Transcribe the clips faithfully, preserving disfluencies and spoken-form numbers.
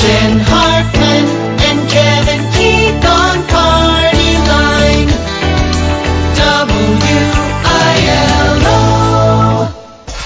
Jen Hartman and Kevin Keith on Party Line. W I L O.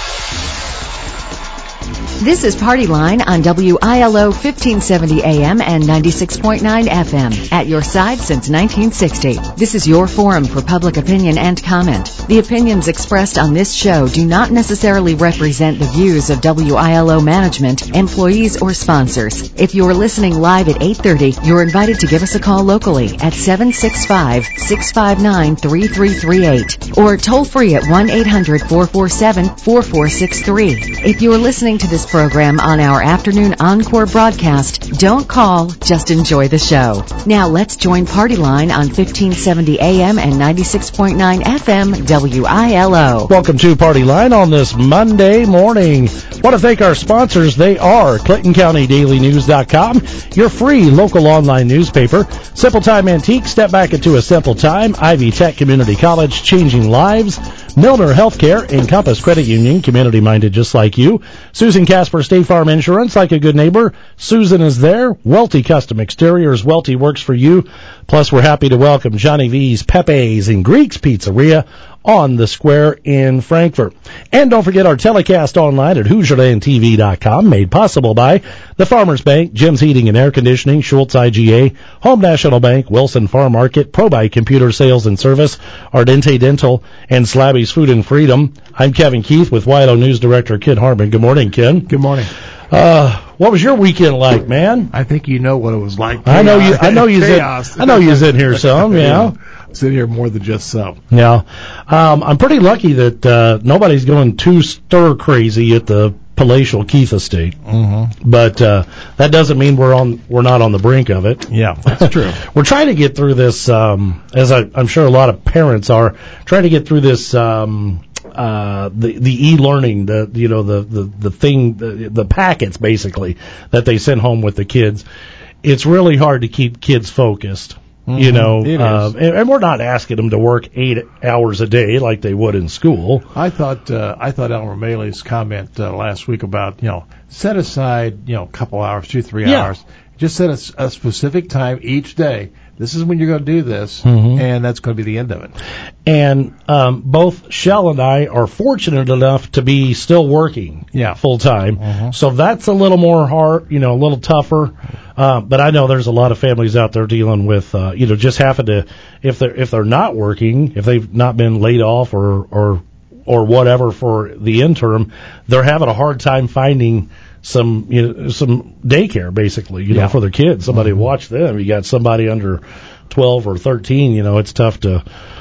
This is Party Line on W I L O fifteen seventy A M and ninety-six point nine F M. At your side since nineteen sixty. This is your forum for public opinion and comment. The opinions expressed on this show do not necessarily represent the views of W I L O management, employees, or sponsors. If you are listening live at eight thirty, you're invited to give us a call locally at seven six five, six five nine, three three three eight or toll free at one eight hundred, four four seven, four four six three. If you are listening to this program on our afternoon encore broadcast, don't call, just enjoy the show. Now let's join Party Line on fifteen seventy A M and ninety-six point nine F M W I L O. Welcome to Party Line on this Monday morning. Want to thank our sponsors. They are Clinton County Daily News dot com, your free local online newspaper. Simple Time Antique, step back into a simple time. Ivy Tech Community College, changing lives. Milner Healthcare, Encompass Credit Union, community-minded just like you. Susan Casper, State Farm Insurance, like a good neighbor. Susan is there. Welty Custom Exteriors, Welty works for you. Plus, we're happy to welcome Johnny V's, Pepe's, and Greek's Pizzeria on the square in Frankfort. And don't forget our telecast online at Hoosier Land T V dot com, made possible by the Farmers Bank, Jim's Heating and Air Conditioning, Schultz I G A, Home National Bank, Wilson Farm Market, ProBuy Computer Sales and Service, Ardente Dental, and Slabby's Food and Freedom. I'm Kevin Keith with Y L O News Director Ken Hartman. Good morning, Ken. Good morning. Uh, what was your weekend like, man? I think you know what it was like. I know you. I know you. I know you's in here some. Yeah, sit here more than just so. Yeah, um, I'm pretty lucky that uh, nobody's going too stir crazy at the palatial Keith estate. Mm-hmm. But uh, that doesn't mean we're on. We're not on the brink of it. Yeah, that's true. We're trying to get through this, um, as I, I'm sure a lot of parents are trying to get through this. Um, Uh, the the e-learning, the you know the the the thing, the, the packets basically that they send home with the kids. It's really hard to keep kids focused, mm-hmm. you know. It uh, is. and, and we're not asking them to work eight hours a day like they would in school. I thought uh, I thought Elmer Maley's comment uh, last week about you know set aside you know a couple hours, two three Yeah. hours, just set a, a specific time each day. This is when you're going to do this, mm-hmm. and that's going to be the end of it. And um, both Shell and I are fortunate enough to be still working yeah. full time. Mm-hmm. So that's a little more hard, you know, a little tougher. Uh, but I know there's a lot of families out there dealing with, uh, you know, just having to, if they're if they're not working, if they've not been laid off or or or whatever for the interim, they're having a hard time finding some you know some daycare basically you yeah. know for their kids, somebody mm-hmm. to watch them. You got somebody under twelve or thirteen, you know it's tough to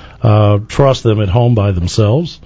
uh trust them at home by themselves.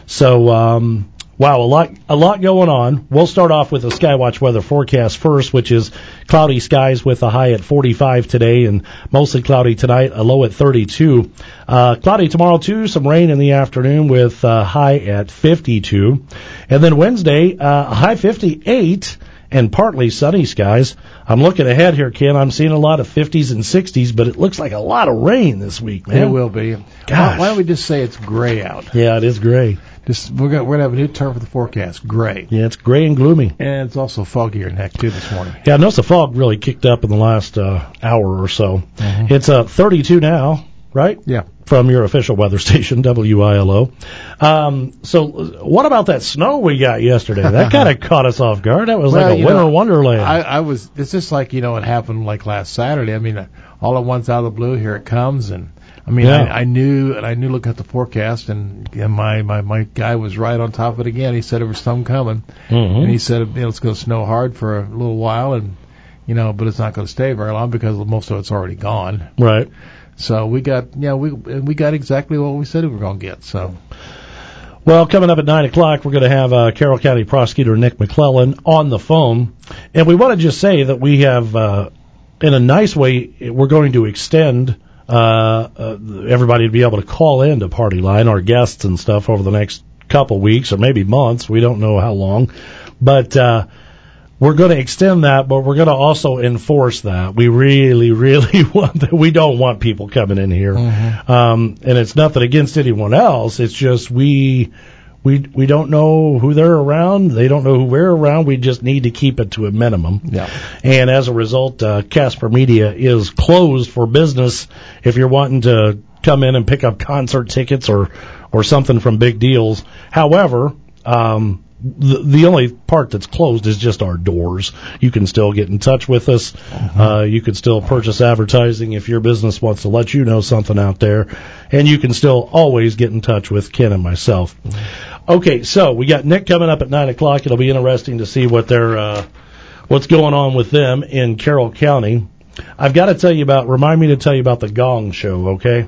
So um wow, a lot a lot going on. We'll start off with the Skywatch weather forecast first, which is cloudy skies with a high at forty-five today and mostly cloudy tonight, a low at thirty-two. Uh, cloudy tomorrow too, some rain in the afternoon with a high at fifty-two. And then Wednesday, uh, a high fifty-eight and partly sunny skies. I'm looking ahead here, Ken. I'm seeing a lot of fifties and sixties, but it looks like a lot of rain this week, man. It will be. Gosh. Why, why don't we just say it's gray out? Yeah, it is gray. Just we're gonna, we're gonna have a new term for the forecast, gray. Yeah, it's gray and gloomy. And it's also foggier in heck too this morning. Yeah, I noticed the fog really kicked up in the last uh, hour or so. Mm-hmm. It's uh, thirty-two now, right? Yeah. From your official weather station, W I L O. Um, so what about that snow we got yesterday? That kind of caught us off guard. That was well, like a you winter know, wonderland. I, I was. It's just like you know it happened like last Saturday. I mean, uh, all at once out of the blue, here it comes, and I mean, Yeah. I, I knew, and I knew looking at the forecast, and, and my, my my guy was right on top of it again. He said there was some coming, mm-hmm. and he said you know, it's going to snow hard for a little while, and you know, but it's not going to stay very long because most of it's already gone. Right. So we got, yeah, we we got exactly what we said we were going to get. So. Well, coming up at nine o'clock, we're going to have uh, Carroll County Prosecutor Nick McClellan on the phone. And we want to just say that we have, uh, in a nice way, we're going to extend uh, uh, everybody to be able to call in to Party Line, our guests and stuff, over the next couple weeks or maybe months. We don't know how long. But uh, we're going to extend that, but we're going to also enforce that. We really, really want that. We don't want people coming in here. Mm-hmm. Um, and it's nothing against anyone else. It's just we we we don't know who they're around. They don't know who we're around. We just need to keep it to a minimum. Yeah. And as a result, uh, Casper Media is closed for business. If you're wanting to come in and pick up concert tickets or or something from Big Deals, however. Um, The, the only part that's closed is just our doors. You can still get in touch with us. Uh-huh. Uh, you can still purchase advertising if your business wants to let you know something out there. And you can still always get in touch with Ken and myself. Okay, so we got Nick coming up at nine o'clock. It'll be interesting to see what they're, uh, what's going on with them in Carroll County. I've got to tell you about, remind me to tell you about the Gong Show, okay?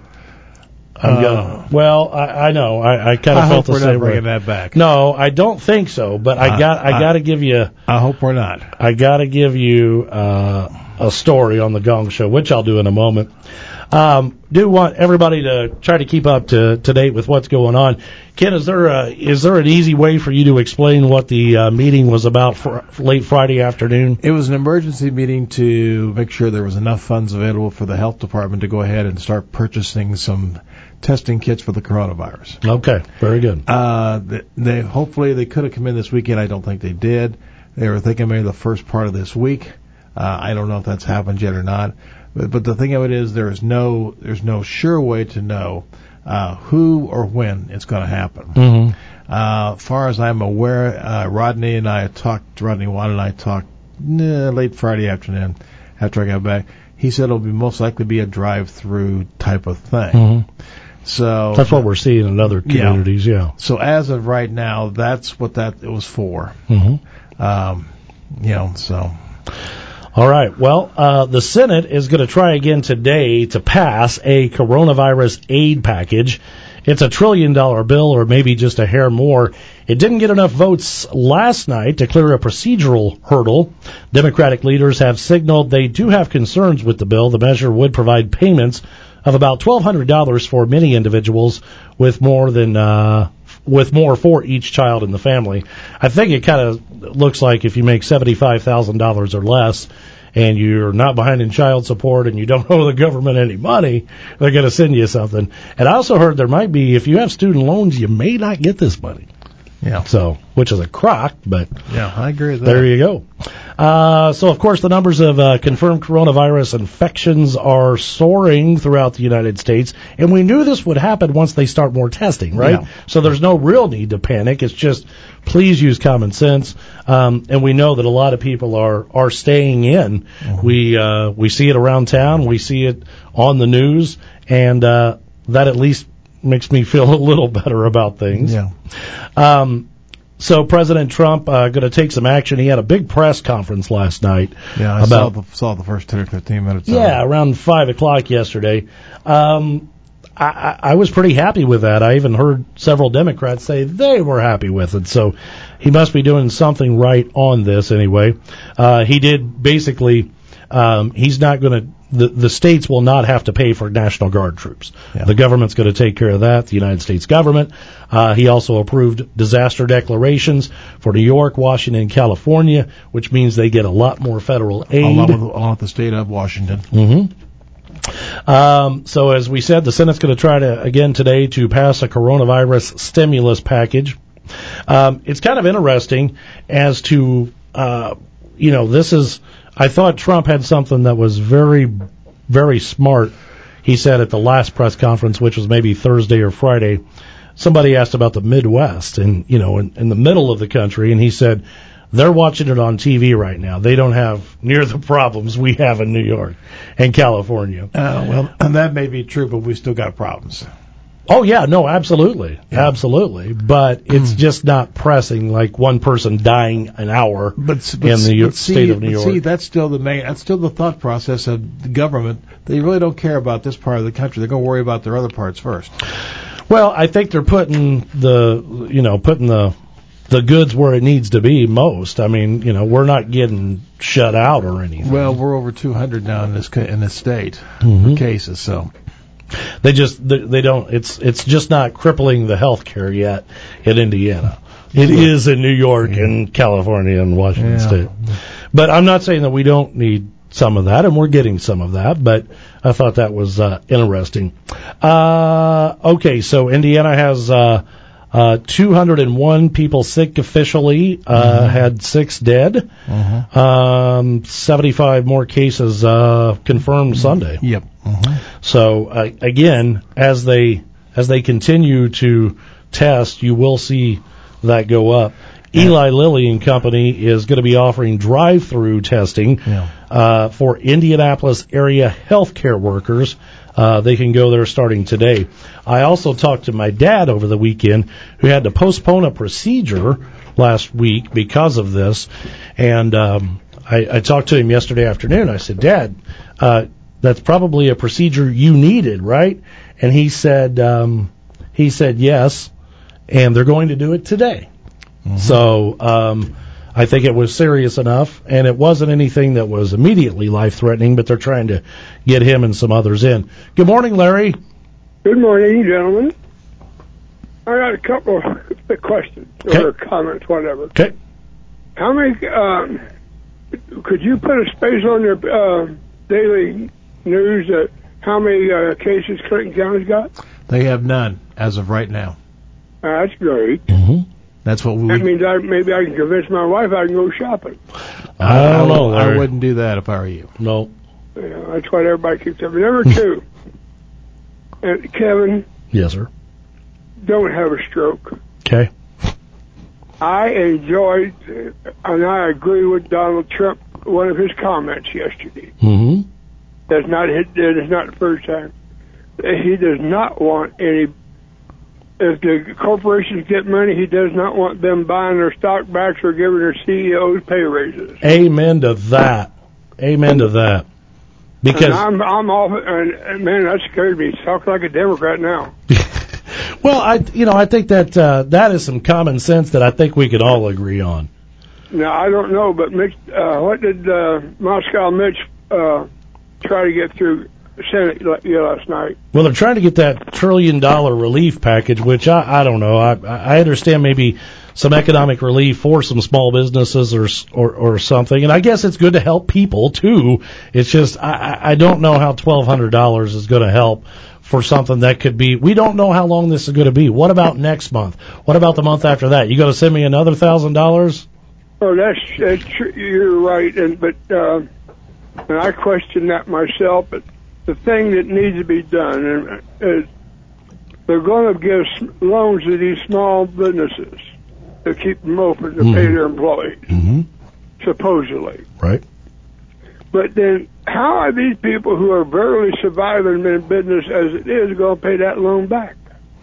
I'm uh, gonna, well, I, I know. I, I kind of I felt hope the we're same not bringing way. that back. No, I don't think so. But I Uh, got, I I- got to give you, I hope we're not. I got to give you uh, a story on the Gong Show, which I'll do in a moment. Um, do want everybody to try to keep up to, to date with what's going on. Ken, is there a, is there an easy way for you to explain what the uh, meeting was about for late Friday afternoon? It was an emergency meeting to make sure there was enough funds available for the health department to go ahead and start purchasing some testing kits for the coronavirus. Okay, very good. Uh, they, they hopefully they could have come in this weekend. I don't think they did. They were thinking maybe the first part of this week. Uh, I don't know if that's happened yet or not. But, but the thing of it is, there is no there's no sure way to know uh, who or when it's going to happen. Mm-hmm. Uh, as far as I'm aware, uh, Rodney and I talked. Rodney Wan and I talked uh, late Friday afternoon after I got back. He said it'll be most likely be a drive-through type of thing. Mm-hmm. So That's what we're seeing in other communities, yeah. yeah. So as of right now, that's what that it was for. Mm-hmm. Um, you know, so. All right. Well, uh, the Senate is going to try again today to pass a coronavirus aid package. It's a trillion dollar bill, or maybe just a hair more. It didn't get enough votes last night to clear a procedural hurdle. Democratic leaders have signaled they do have concerns with the bill. The measure would provide payments of about twelve hundred dollars for many individuals, with more than uh, with more for each child in the family. I think it kind of looks like if you make seventy-five thousand dollars or less and you're not behind in child support and you don't owe the government any money, they're going to send you something. And I also heard there might be, if you have student loans, you may not get this money. Yeah. So, which is a crock, but yeah, I agree with that. There you go. Uh, so, of course, the numbers of uh, confirmed coronavirus infections are soaring throughout the United States, and we knew this would happen once they start more testing, right? Yeah. So there's no real need to panic. It's just please use common sense. Um, and we know that a lot of people are are staying in. Mm-hmm. We uh, we see it around town. We see it on the news, and uh, that at least makes me feel a little better about things. Yeah. Um, so President Trump uh, going to take some action. He had a big press conference last night. Yeah, I about, saw the saw the first ten or fifteen minutes. Yeah, around five o'clock yesterday. Um, I, I, I was pretty happy with that. I even heard several Democrats say they were happy with it. So he must be doing something right on this anyway. Uh, he did basically. Um, he's not going to. The, the states will not have to pay for National Guard troops. Yeah. The government's going to take care of that, the United States government. Uh, he also approved disaster declarations for New York, Washington, and California, which means they get a lot more federal aid. Along with, along with the state of Washington. Mm-hmm. Um, so as we said, the Senate's going to try to, again today, to pass a coronavirus stimulus package. Um, it's kind of interesting as to, uh, you know, this is... I thought Trump had something that was very, very smart. He said at the last press conference, which was maybe Thursday or Friday, somebody asked about the Midwest and, you know, in, in the middle of the country, and he said, they're watching it on T V right now. They don't have near the problems we have in New York and California. Uh, well, and that may be true, but we still got problems. Oh, yeah, no, absolutely. Yeah. Absolutely. But it's just not pressing like one person dying an hour but, but, in the but state see, of New York. See, that's still the main, that's still the thought process of the government. They really don't care about this part of the country. They're going to worry about their other parts first. Well, I think they're putting the, you know, putting the the goods where it needs to be most. I mean, you know, we're not getting shut out or anything. Well, we're over two hundred now in this in this state Mm-hmm. for cases, so. They just they, they don't. It's it's just not crippling the health care yet in Indiana. It Yeah. is in New York Yeah. and California and Washington Yeah. State. But I'm not saying that we don't need some of that, and we're getting some of that. But I thought that was uh, interesting. Uh, okay, so Indiana has uh, Uh, two hundred one people sick officially, uh, mm-hmm. had six dead. Mm-hmm. Um, seventy-five more cases uh, confirmed mm-hmm. Sunday. Yep. Mm-hmm. So uh, again, as they as they continue to test, you will see that go up. Yeah. Eli Lilly and Company is going to be offering drive-through testing yeah. uh, for Indianapolis area healthcare workers. Uh, they can go there starting today. I also talked to my dad over the weekend who had to postpone a procedure last week because of this. And um, I, I talked to him yesterday afternoon. I said, Dad, uh, that's probably a procedure you needed, right? And he said, um, he said yes, and they're going to do it today. Mm-hmm. So um, I think it was serious enough, and it wasn't anything that was immediately life-threatening, but they're trying to get him and some others in. Good morning, Larry. Good morning, gentlemen. I got a couple of questions okay. or comments, whatever. Okay. How many, um, could you put a space on your uh, daily news that how many uh, cases Clinton County's got? They have none as of right now. Uh, that's great. Mm-hmm. That's what we. That means I, maybe I can convince my wife I can go shopping. I don't know, Larry. I wouldn't do that if I were you. No. Yeah, that's what everybody keeps saying. Number two, and Kevin. Yes, sir. Don't have a stroke. Okay. I enjoyed, and I agree with Donald Trump, one of his comments yesterday. Mm-hmm. That's not his, that is not the first time. He does not want any. If the corporations get money, he does not want them buying their stock backs or giving their C E Os pay raises. Amen to that. Amen to that. Because and I'm I'm off, and, and man, that scared me. Talk like a Democrat now. Well, I you know I think that uh, that is some common sense that I think we could all agree on. Now I don't know, but Mitch, uh, what did uh, Moscow Mitch uh, try to get through Senate last night? Well, they're trying to get that trillion dollar relief package, which I, I don't know. I, I understand maybe some economic relief for some small businesses or, or or something, and I guess it's good to help people too. It's just I, I don't know how twelve hundred dollars is going to help for something that could be. We don't know how long this is going to be. What about next month? What about the month after that? You going to send me another thousand dollars? Oh, that's that's true. You're right, and but uh, and I question that myself, but. The thing that needs to be done is they're going to give loans to these small businesses to keep them open to mm-hmm. pay their employees, mm-hmm. supposedly. Right. But then how are these people who are barely surviving in business as it is going to pay that loan back?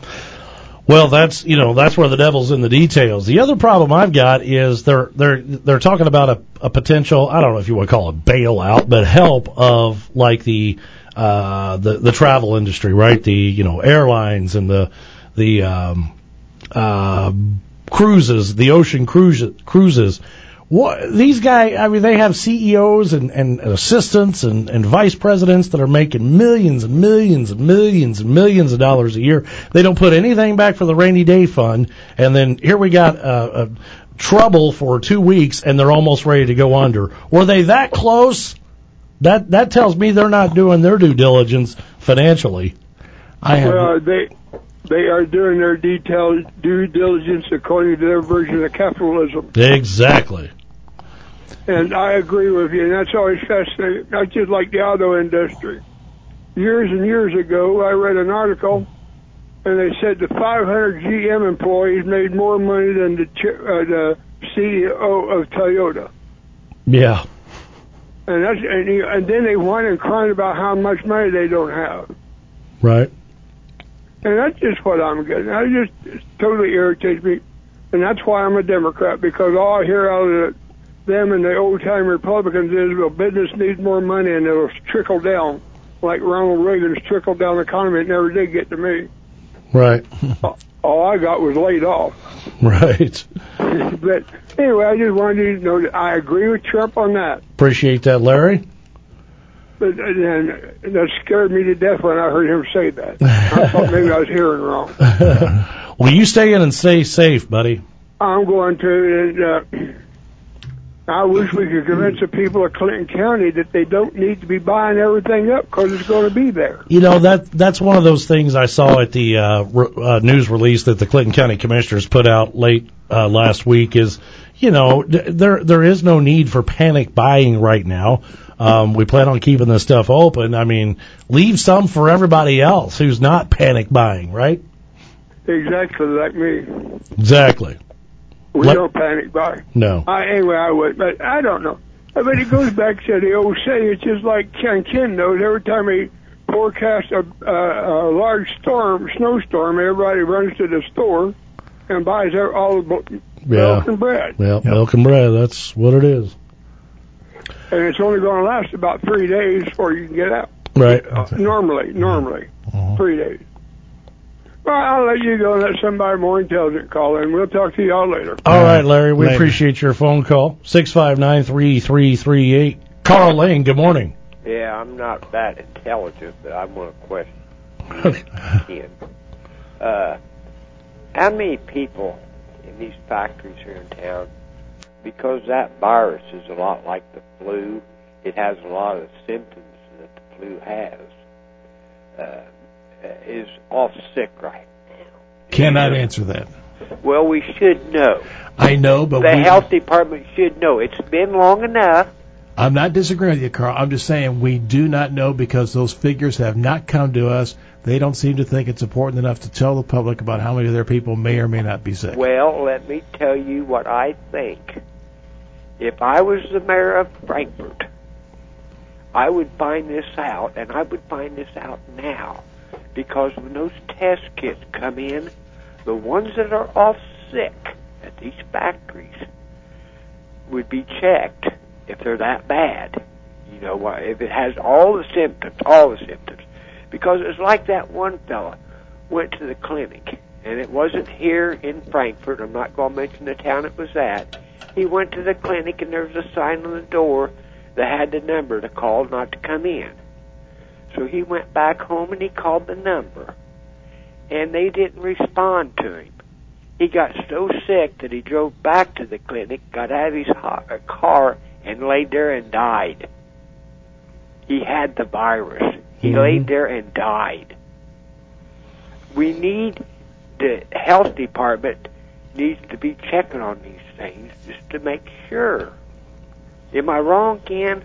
Well, that's you know that's where the devil's in the details. The other problem I've got is they're they're they're talking about a, a potential, I don't know if you want to call it bailout, but help of like the uh, the the travel industry, right? The you know airlines and the the um, uh, cruises, the ocean cruises cruises. What, these guys, I mean, they have C E Os and, and assistants and, and vice presidents that are making millions and millions and millions and millions of dollars a year. They don't put anything back for the rainy day fund, and then here we got uh, uh, trouble for two weeks, and they're almost ready to go under. Were they that close? That that tells me they're not doing their due diligence financially. I have. Well, they they are doing their detailed due diligence according to their version of capitalism. Exactly. And I agree with you, and that's always fascinating. That's just like the auto industry. Years and years ago, I read an article, and they said the five hundred G M employees made more money than the, uh, the C E O of Toyota. Yeah. And that's and, he, and then they whine and crying about how much money they don't have. Right. And that's just what I'm getting. I just it totally irritates me, and that's why I'm a Democrat, because all I hear out of the them and the old-time Republicans is, well, business needs more money, and it'll trickle down, like Ronald Reagan's trickle-down economy. It never did get to me. Right. All I got was laid off. Right. But anyway, I just wanted you to know that I agree with Trump on that. Appreciate that, Larry. But and that scared me to death when I heard him say that. I thought maybe I was hearing wrong. Well, you stay in and stay safe, buddy. I'm going to... And, uh, I wish we could convince the people of Clinton County that they don't need to be buying everything up because it's going to be there. You know, that that's one of those things I saw at the uh, re- uh, news release that the Clinton County Commissioners put out late uh, last week is, you know, th- there there is no need for panic buying right now. Um, we plan on keeping this stuff open. I mean, leave some for everybody else who's not panic buying, right? Exactly like me. Exactly. We Let- don't panic buy. No. I, anyway, I would, but I don't know. But it goes back to the old saying. It's just like Ken Ken knows. Every time they forecast a, a, a large storm, snowstorm, everybody runs to the store and buys their, all the bo- milk Yeah. and bread. Well, Yep. milk and bread, that's what it is. And it's only going to last about three days before you can get out. Right. Uh, normally, normally, Uh-huh. three days. Well, I'll let you go and let somebody more intelligent call in. We'll talk to y'all later. All right, Larry, we Later. appreciate your phone call. six five nine, three three three eight. Carl Lane, good morning. Yeah, I'm not that intelligent, but I want to question Ken. Uh, how many people in these factories here in town, because that virus is a lot like the flu, it has a lot of symptoms that the flu has, uh, is off sick right now? Cannot answer that. Well, we should know. I know, but The we, health department should know. It's been long enough. I'm not disagreeing with you, Carl. I'm just saying we do not know because those figures have not come to us. They don't seem to think it's important enough to tell the public about how many of their people may or may not be sick. Well, let me tell you what I think. If I was the mayor of Frankfort, I would find this out, and I would find this out now. Because when those test kits come in, the ones that are off sick at these factories would be checked if they're that bad. You know, why- if it has all the symptoms, all the symptoms. Because it's like that one fella went to the clinic, and it wasn't here in Frankfort. I'm not going to mention the town it was at. He went to the clinic, and there was a sign on the door that had the number to call not to come in. So he went back home and he called the number, and they didn't respond to him. He got so sick that he drove back to the clinic, got out of his ho- uh, car, and laid there and died. He had the virus. He Mhm. laid there and died. We need, the health department needs to be checking on these things just to make sure. Am I wrong, Ken?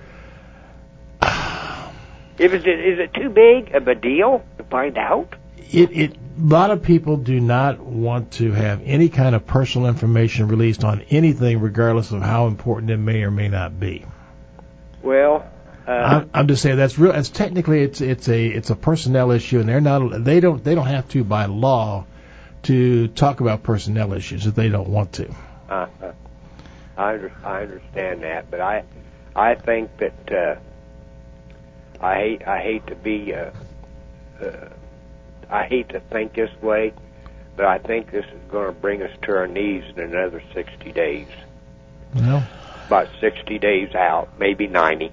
If it's, is it too big of a deal to find out? It, it, a lot of people do not want to have any kind of personal information released on anything, regardless of how important it may or may not be. Well, uh, I'm, I'm just saying that's real. As technically, it's it's a it's a personnel issue, and they're not they don't they don't have to by law to talk about personnel issues if they don't want to. uh, uh, I, under, I understand that, but I I think that uh, I hate I hate to be uh, uh, I hate to think this way, but I think this is going to bring us to our knees in another sixty days. Well, About sixty days out, maybe ninety.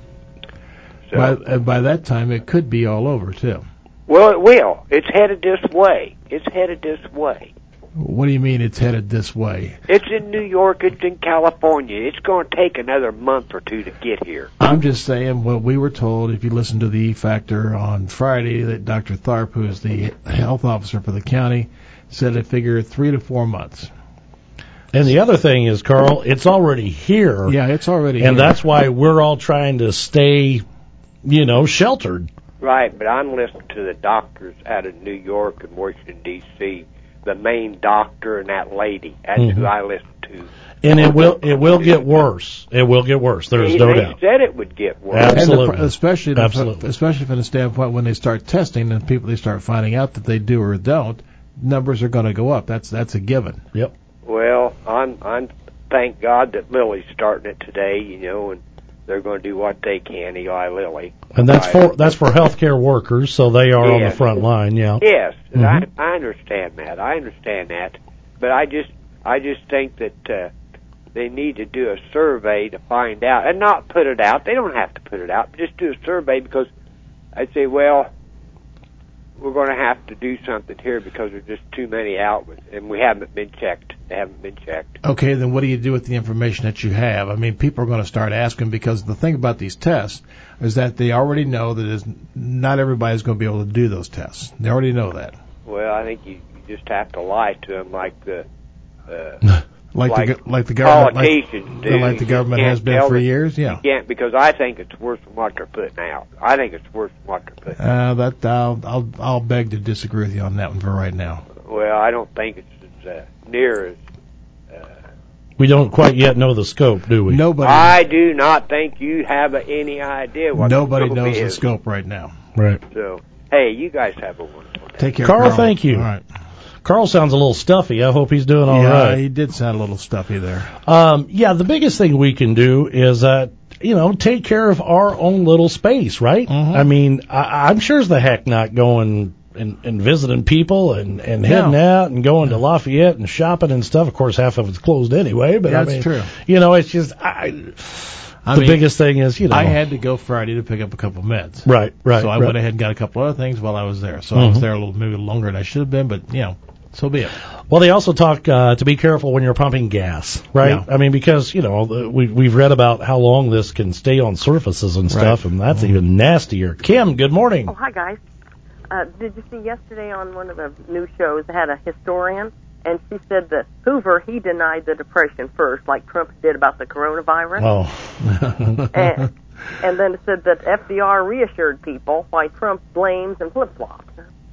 So, by uh, by that time, it could be all over too. well, it will. It's headed this way. It's headed this way. What do you mean it's headed this way? It's in New York. It's in California. It's going to take another month or two to get here. I'm just saying what we were told. If you listen to the E-Factor on Friday, that Doctor Tharp, who is the health officer for the county, said they figure three to four months. And the other thing is, Carl, it's already here. Yeah, it's already And here. that's why we're all trying to stay, you know, sheltered. Right, but I'm listening to the doctors out of New York and Washington, D C, the main doctor and that lady. That's Mhm. who I listen to. And it will it will get worse. It will get worse. There's They, no they doubt. said it would get worse. And the, Absolutely. pr- especially the, Absolutely. especially from the standpoint when they start testing and people they start finding out that they do or don't, numbers are going to go up. That's that's a given. Yep. Well, I'm, I'm, thank God that Lily's starting it today, you know, and they're going to do what they can, Eli Lilly. And that's Right. for that's for healthcare workers, so they are on the Yes. front line. Yeah. Yes, and Mhm. I, I understand that. I understand that, but I just, I just think that uh, they need to do a survey to find out, and not put it out. They don't have to put it out, but just do a survey because I'd say, well, we're going to have to do something here because there's just too many outlets, and we haven't been checked. They haven't been checked. Okay, then what do you do with the information that you have? I mean, people are going to start asking, because the thing about these tests is that they already know that is not everybody's going to be able to do those tests. They already know that. Well, I think you, you just have to lie to them like the uh, like, like the like the government politicians like, do. like the You government can't has been tell for them- years. Yeah. You can't, because I think it's worse than what they're putting out. I think it's worse than what they're putting out. Uh, that I'll, I'll I'll beg to disagree with you on that one for right now. Well, I don't think it's as uh, near as. We don't quite yet know the scope, do we? Nobody I do not think you have any idea what nobody the scope knows the is. scope right now. Right. So, hey, you guys have a wonderful day. Take care, Carl, thank you. All right. Carl sounds a little stuffy. I hope he's doing all yeah, right. he did sound a little stuffy there. Um, yeah, the biggest thing we can do is, uh, you know, take care of our own little space, right? Mhm. I mean, I, I'm sure as the heck not going and, and visiting people and, and heading No. out and going to Lafayette and shopping and stuff. Of course, half of it's closed anyway, but Yeah, I that's mean, true. you know, it's just, I, I the mean, biggest thing is, you know. I had to go Friday to pick up a couple meds. Right, right. So I right. went ahead and got a couple other things while I was there. So I was there a little maybe longer than I should have been, but you know, so be it. Well, they also talk uh, to be careful when you're pumping gas, right? Yeah. I mean, because, you know, the- we, we've read about how long this can stay on surfaces and stuff, Right. and that's even nastier. Kim, good morning. Oh, hi, guys. Uh, did you see yesterday on one of the news shows, they had a historian, and she said that Hoover, he denied the Depression first, like Trump did about the coronavirus. Oh. And, and then it said that F D R reassured people, while Trump blames and flip-flops.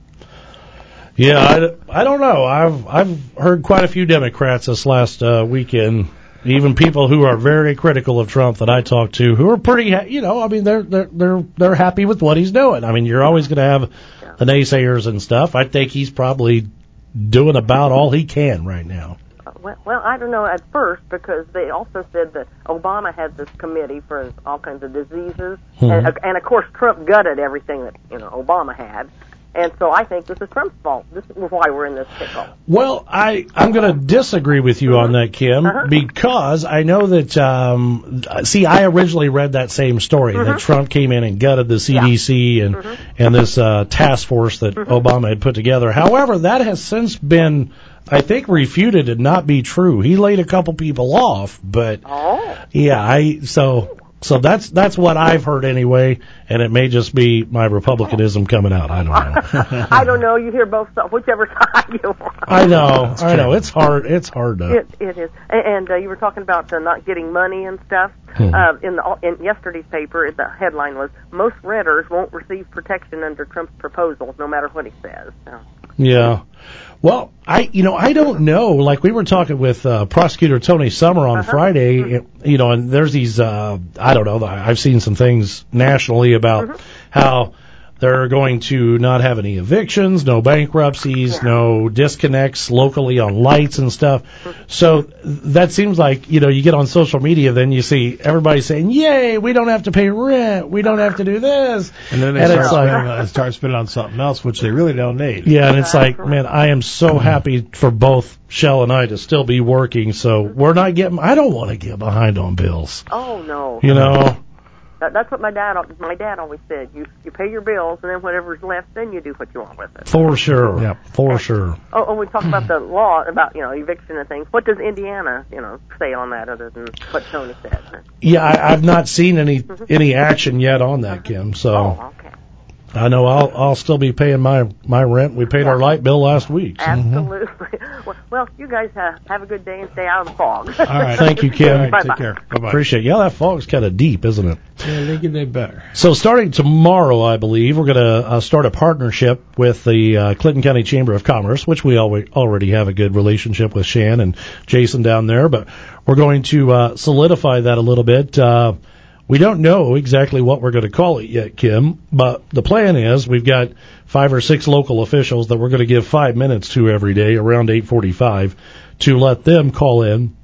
Yeah, I, I don't know. I've I've heard quite a few Democrats this last uh, weekend, even people who are very critical of Trump that I talked to, who are pretty, ha- you know, I mean, they're they're they're they're happy with what he's doing. I mean, you're always going to have the naysayers and stuff. I think he's probably doing about all he can right now. Well, well, I don't know at first, because they also said that Obama had this committee for all kinds of diseases, and, and of course Trump gutted everything that you know Obama had, and so I think this is Trump's fault. This is why we're in this pickle. Well, I, I'm going to disagree with you on that, Kim, Uh-huh. because I know that, um, see, I originally read that same story, that Trump came in and gutted the C D C and, and this uh, task force that Obama had put together. However, that has since been, I think, refuted and not be true. He laid a couple people off, but, Oh. yeah, I, so... So that's that's what I've heard anyway, and it may just be my Republicanism coming out. I don't know. I don't know. You hear both sides, whichever side you want. I know, I know. It's hard. It's hard to. It, it is. And, and uh, you were talking about uh, not getting money and stuff. Hmm. Uh, in, the, in yesterday's paper, the headline was, most renters won't receive protection under Trump's proposal, no matter what he says. So. Yeah. Well, I you know I don't know. Like we were talking with uh, prosecutor Tony Summer on Uh-huh. Friday, Mm-hmm. you know, and there's these uh, I don't know. I've seen some things nationally about Mm-hmm. how they're going to not have any evictions, no bankruptcies, Yeah. no disconnects locally on lights and stuff. So that seems like, you know, you get on social media, then you see everybody saying, "Yay, we don't have to pay rent, we don't have to do this," And then they And start, it's like- spending, on, start spending on something else, which they really don't need. Yeah, and it's like, man, I am so happy for both Shell and I to still be working, so we're not getting, I don't want to get behind on bills, Oh, no. you know? That, that's what my dad my dad always said. You you pay your bills, and then whatever's left, then you do what you want with it. For sure. Yep. For sure. Oh, and we talk about the law, about, you know, eviction and things. What does Indiana, you know, say on that other than what Tony said? Yeah, I, I've not seen any any action yet on that, Kim, so Oh, okay. I know I'll I'll still be paying my, my rent. We paid our light bill last week. so. Absolutely. Well, well, you guys uh, have a good day and stay out of the fog. All right. Thank you, Kim. All right, Bye-bye. take care. Bye-bye. Appreciate it. Yeah, that fog's kind of deep, isn't it? Yeah, they get that better. So starting tomorrow, I believe, we're going to uh, start a partnership with the uh, Clinton County Chamber of Commerce, which we always, already have a good relationship with Shan and Jason down there, but we're going to uh, solidify that a little bit. Uh, we don't know exactly what we're going to call it yet, Kim, but the plan is we've got five or six local officials that we're going to give five minutes to every day around eight forty-five to let them call in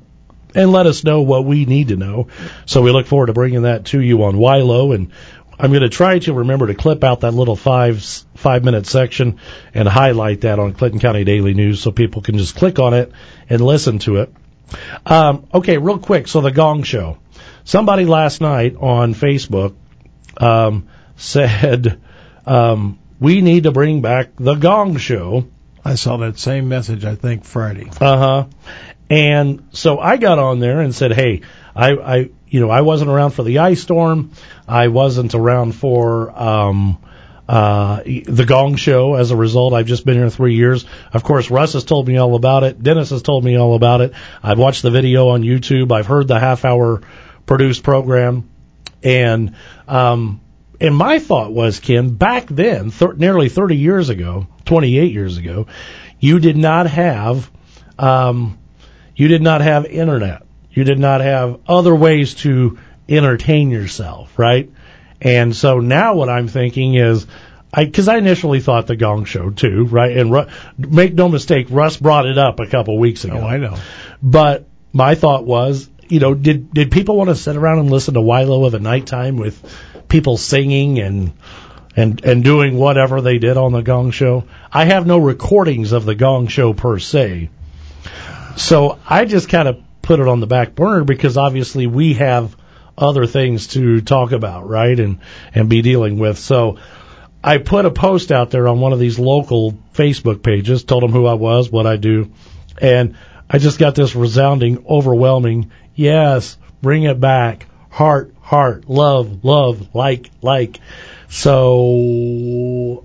and let us know what we need to know. So we look forward to bringing that to you on Wilo, and I'm going to try to remember to clip out that little five five minute section and highlight that on Clinton County Daily News so people can just click on it and listen to it. Um, okay, real quick. So the Gong Show. Somebody last night on Facebook um, said um, we need to bring back the Gong Show I saw that same message, I think, Friday. Uh-huh. And so I got on there and said, hey, I, I you know, I wasn't around for the ice storm. I wasn't around for um, uh, the Gong Show. As a result, I've just been here three years. Of course, Russ has told me all about it. Dennis has told me all about it. I've watched the video on YouTube. I've heard the half-hour produced program. And um, and my thought was, Kim, back then, th- nearly thirty years ago, twenty-eight years ago, you did not have um, you did not have internet. You did not have other ways to entertain yourself, right? And so now what I'm thinking is, I because I initially thought the Gong Show too, right? And Ru- make no mistake, Russ brought it up a couple weeks ago. Oh, I know. But my thought was, you know, did did people want to sit around and listen to Wilo of a nighttime with people singing and and and doing whatever they did on the Gong Show? I have no recordings of the Gong Show per se, so I just kind of put it on the back burner because obviously we have other things to talk about, right, and and be dealing with. So I put a post out there on one of these local Facebook pages, told them who I was, what I do, and I just got this resounding, overwhelming, yes, bring it back, heart, heart, love, love, like, like. So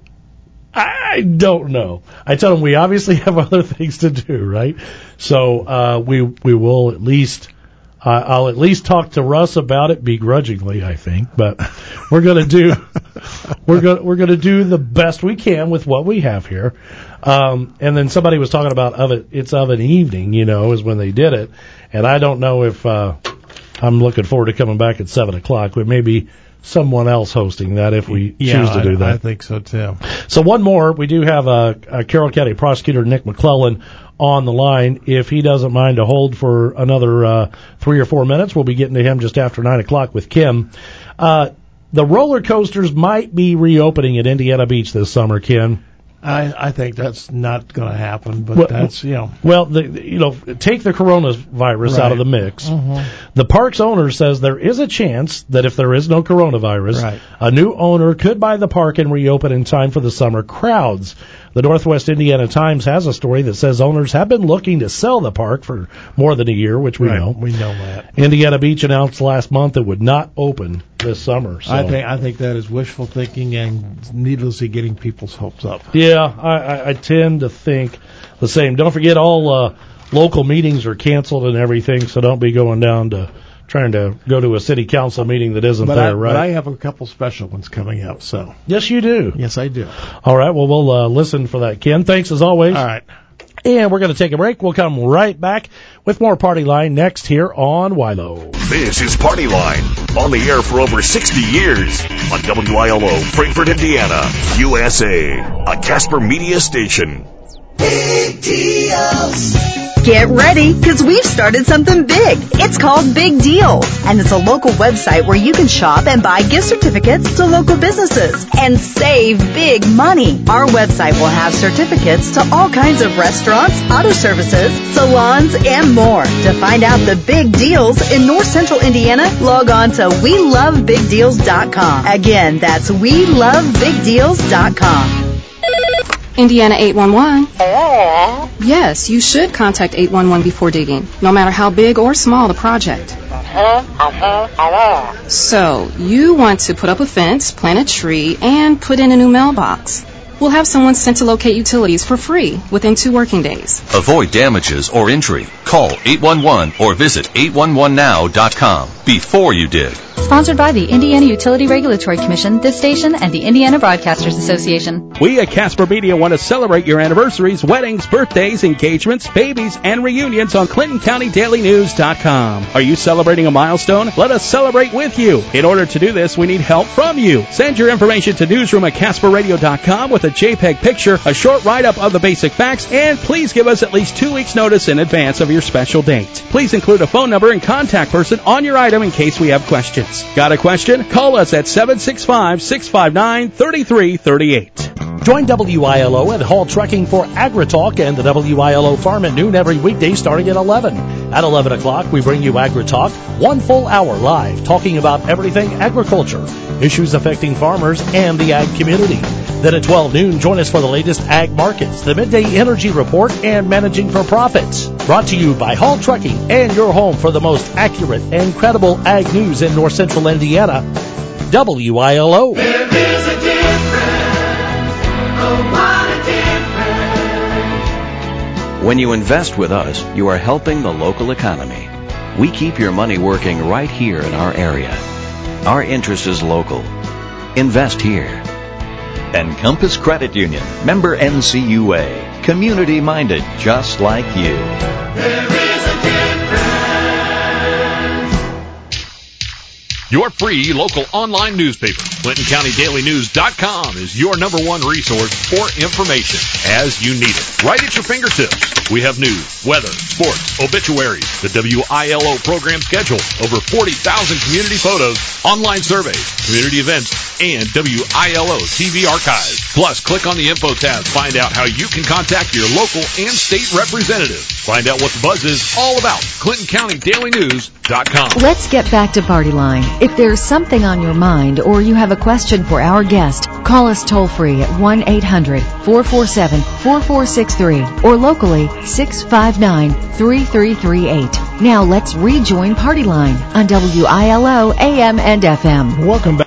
I don't know. I told them we obviously have other things to do, right? So uh, we we will at least, uh, I'll at least talk to Russ about it begrudgingly, I think. But we're gonna do we're gonna we're gonna do the best we can with what we have here. Um, and then somebody was talking about of it. It's of an evening, you know, is when they did it. And I don't know if uh, I'm looking forward to coming back at seven o'clock. But maybe someone else hosting that if we yeah, choose to do I, that. I think so too. So one more, we do have uh, uh, Carroll County Prosecutor Nick McClellan on the line. If he doesn't mind to hold for another uh, three or four minutes, we'll be getting to him just after nine o'clock with Kim. Uh, the roller coasters might be reopening at Indiana Beach this summer, Kim. I, I think that's not going to happen, but Well, that's, you know. Well, the, you know, take the coronavirus Right. out of the mix. Mm-hmm. The park's owner says there is a chance that if there is no coronavirus, Right. a new owner could buy the park and reopen in time for the summer crowds. The Northwest Indiana Times has a story that says owners have been looking to sell the park for more than a year, which we Right. know. We know that. Indiana Beach announced last month it would not open this summer. So. I think I think that is wishful thinking and needlessly getting people's hopes up. Yeah, I, I, I tend to think the same. Don't forget all uh, local meetings are canceled and everything, so don't be going down to trying to go to a city council meeting that isn't But there, I, right? But I have a couple special ones coming up, so. Yes, you do. Yes, I do. All right, well, we'll uh, listen for that, Ken. Thanks as always. All right. And we're going to take a break. We'll come right back with more Party Line next here on Wilo. This is Party Line, on the air for over sixty years on W I L O, Frankfort, Indiana, U S A, a Casper Media station. Big deals. Get ready, because we've started something big. It's called Big Deals, and it's a local website where you can shop and buy gift certificates to local businesses and save big money. Our website will have certificates to all kinds of restaurants, auto services, salons, and more. To find out the big deals in North Central Indiana, log on to we love big deals dot com. Again, that's we love big deals dot com. Indiana eight one one. Yes, you should contact eight one one before digging, no matter how big or small the project. So, you want to put up a fence, plant a tree, and put in a new mailbox. We'll have someone sent to locate utilities for free within two working days. Avoid damages or injury. Call eight one one or visit eight one one now dot com before you dig. Sponsored by the Indiana Utility Regulatory Commission, this station, and the Indiana Broadcasters Association. We at Casper Media want to celebrate your anniversaries, weddings, birthdays, engagements, babies, and reunions on Clinton County Daily News dot com. Are you celebrating a milestone? Let us celebrate with you. In order to do this, we need help from you. Send your information to newsroom at Casper Radio dot com with a JPEG picture, a short write-up of the basic facts, and please give us at least two weeks' notice in advance of your special date. Please include a phone number and contact person on your item in case we have questions. Got a question? Call us at seven six five, six five nine, three three three eight. Join W I L O and Hall Trucking for AgriTalk and the W I L O Farm at noon every weekday starting at eleven. At eleven o'clock, we bring you Agri Talk, one full hour live, talking about everything agriculture, issues affecting farmers and the ag community. Then at twelve noon, join us for the latest ag markets, the midday energy report, and managing for profits. Brought to you by Hall Trucking and your home for the most accurate and credible ag news in north central Indiana, W I L O. There is a difference. Oh, what a difference. When you invest with us, you are helping the local economy. We keep your money working right here in our area. Our interest is local. Invest here. And Compass Credit Union, member N C U A, community-minded just like you. There is a difference. Your free local online newspaper, Clinton County Daily News dot com, is your number one resource for information as you need it. Right at your fingertips. We have news, weather, sports, obituaries, the W I L O program schedule, over forty thousand community photos, online surveys, community events, and W I L O T V archives. Plus, click on the info tab to find out how you can contact your local and state representative. Find out what the buzz is all about. Clinton County Daily News dot com. Let's get back to Party Line. If there's something on your mind or you have a question for our guest, call us toll-free at one eight hundred four four seven four four six three or locally six five nine three three three eight. Now let's rejoin Party Line on W I L O A M and F M. Welcome back.